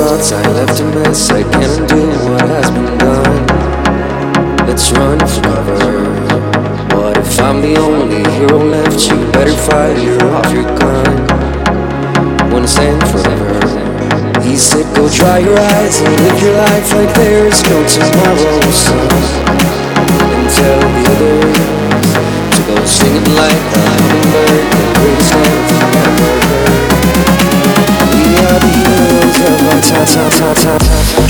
thoughts, I left a mess. I can't undo what has been done. Let's run forever. What if I'm the only hero left? You better fire off your gun. Wanna stand forever. He said go dry your eyes and live your life like there's no tomorrow, son. And tell the others to go singing like the hummingbird, the greatest anthem ever heard. We are the heroes of our time.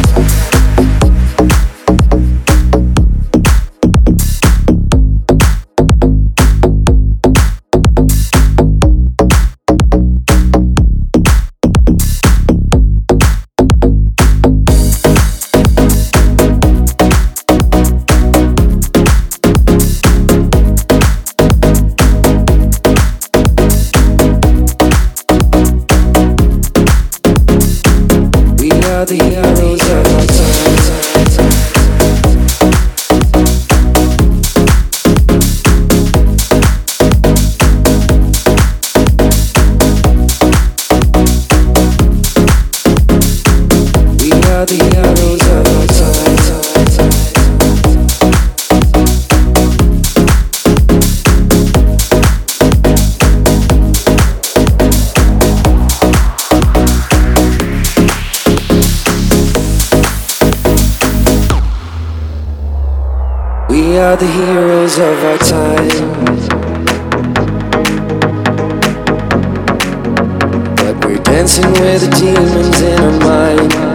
The heroes of our time. We are the heroes of our time. We are the heroes of our time. But we're dancing with the demons in our mind.